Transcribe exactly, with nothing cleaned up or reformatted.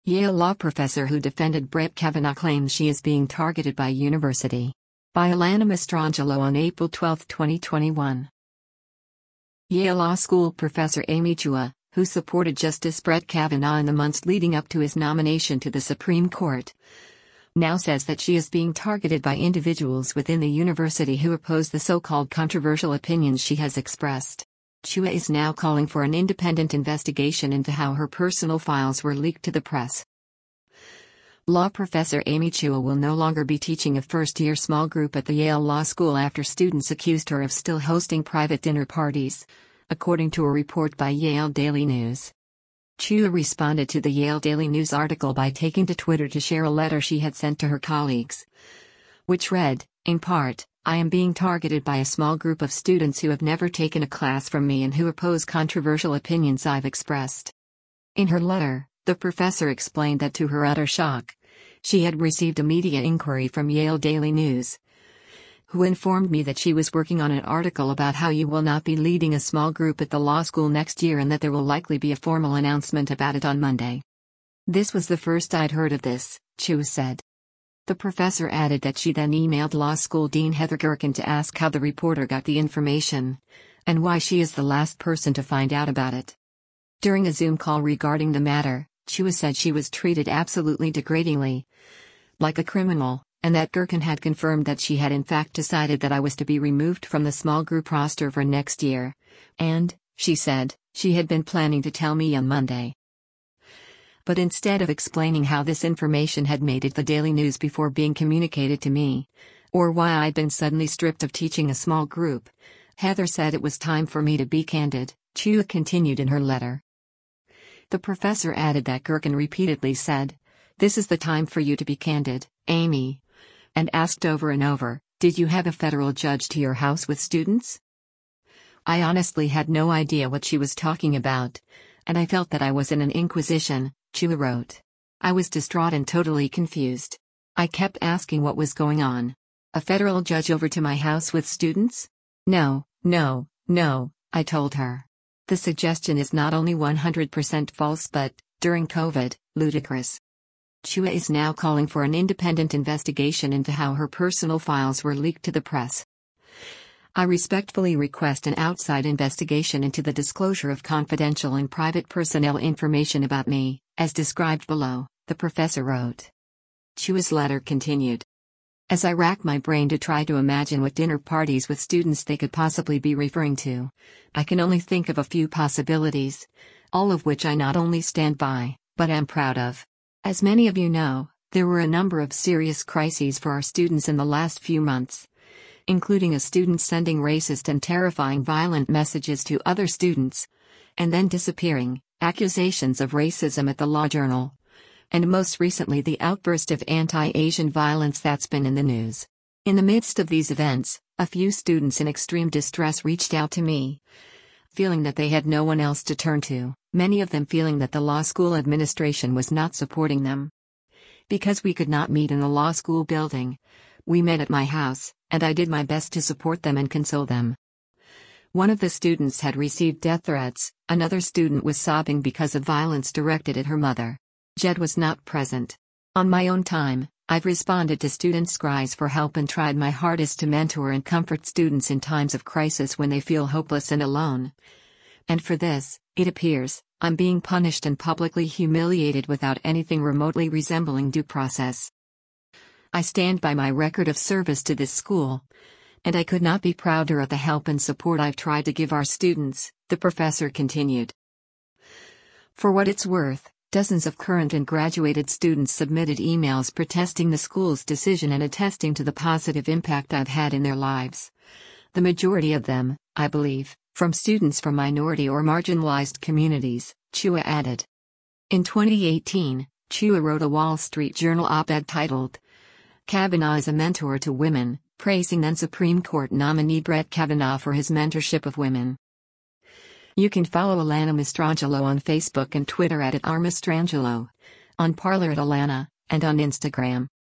Yale law professor who defended Brett Kavanaugh claims she is being targeted by university. By Alana Mastrangelo on April twelfth, twenty twenty-one. Yale Law School professor Amy Chua, who supported Justice Brett Kavanaugh in the months leading up to his nomination to the Supreme Court, now says that she is being targeted by individuals within the university who oppose the so-called controversial opinions she has expressed. Chua is now calling for an independent investigation into how her personal files were leaked to the press. Law professor Amy Chua will no longer be teaching a first-year small group at the Yale Law School after students accused her of still hosting private dinner parties, according to a report by Yale Daily News. Chua responded to the Yale Daily News article by taking to Twitter to share a letter she had sent to her colleagues, which read, in part, "I am being targeted by a small group of students who have never taken a class from me and who oppose controversial opinions I've expressed." In her letter, the professor explained that to her utter shock, she had received a media inquiry from Yale Daily News, who informed me that she was working on an article about how you will not be leading a small group at the law school next year and that there will likely be a formal announcement about it on Monday. "This was the first I'd heard of this," Chua said. The professor added that she then emailed law school dean Heather Gerken to ask how the reporter got the information, and why she is the last person to find out about it. During a Zoom call regarding the matter, Chua said she was treated absolutely degradingly, like a criminal, and that Gerken had confirmed that she had in fact decided that I was to be removed from the small group roster for next year, and, she said, she had been planning to tell me on Monday. But instead of explaining how this information had made it the Daily News before being communicated to me, or why I'd been suddenly stripped of teaching a small group, Heather said it was time for me to be candid, Chua continued in her letter. The professor added that Gerken repeatedly said, "This is the time for you to be candid, Amy," and asked over and over, "Did you have a federal judge to your house with students?" I honestly had no idea what she was talking about, and I felt that I was in an inquisition, Chua wrote. I was distraught and totally confused. I kept asking what was going on. A federal judge over to my house with students? No, no, no, I told her. The suggestion is not only one hundred percent false but, during COVID, ludicrous. Chua is now calling for an independent investigation into how her personal files were leaked to the press. I respectfully request an outside investigation into the disclosure of confidential and private personnel information about me, as described below, the professor wrote. Chua's letter continued. As I rack my brain to try to imagine what dinner parties with students they could possibly be referring to, I can only think of a few possibilities, all of which I not only stand by, but am proud of. As many of you know, there were a number of serious crises for our students in the last few months, including a student sending racist and terrifying violent messages to other students, and then disappearing, accusations of racism at the Law Journal, and most recently the outburst of anti-Asian violence that's been in the news. In the midst of these events, a few students in extreme distress reached out to me, feeling that they had no one else to turn to, many of them feeling that the law school administration was not supporting them. Because we could not meet in the law school building, we met at my house, and I did my best to support them and console them. One of the students had received death threats, another student was sobbing because of violence directed at her mother. Jed was not present. On my own time, I've responded to students' cries for help and tried my hardest to mentor and comfort students in times of crisis when they feel hopeless and alone. And for this, it appears, I'm being punished and publicly humiliated without anything remotely resembling due process. I stand by my record of service to this school, and I could not be prouder of the help and support I've tried to give our students, the professor continued. For what it's worth, dozens of current and graduated students submitted emails protesting the school's decision and attesting to the positive impact I've had in their lives. The majority of them, I believe, from students from minority or marginalized communities, Chua added. In twenty eighteen, Chua wrote a Wall Street Journal op-ed titled, "Kavanaugh is a mentor to women," praising then Supreme Court nominee Brett Kavanaugh for his mentorship of women. You can follow Alana Mastrangelo on Facebook and Twitter at, at r mastrangelo, on Parler at Alana, and on Instagram.